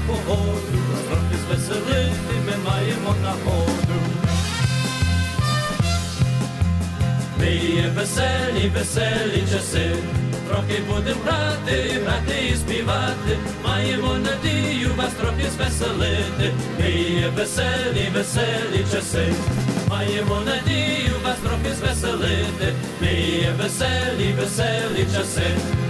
погоду, трохи звеселити ми маємо нагоду. Ми є веселі, веселі часи, трохи будем грати, грати і співати, маємо надію вас трохи звеселити. Ми є веселі, веселі часи, маємо надію вас трохи звеселити. Ми є веселі, веселі часи.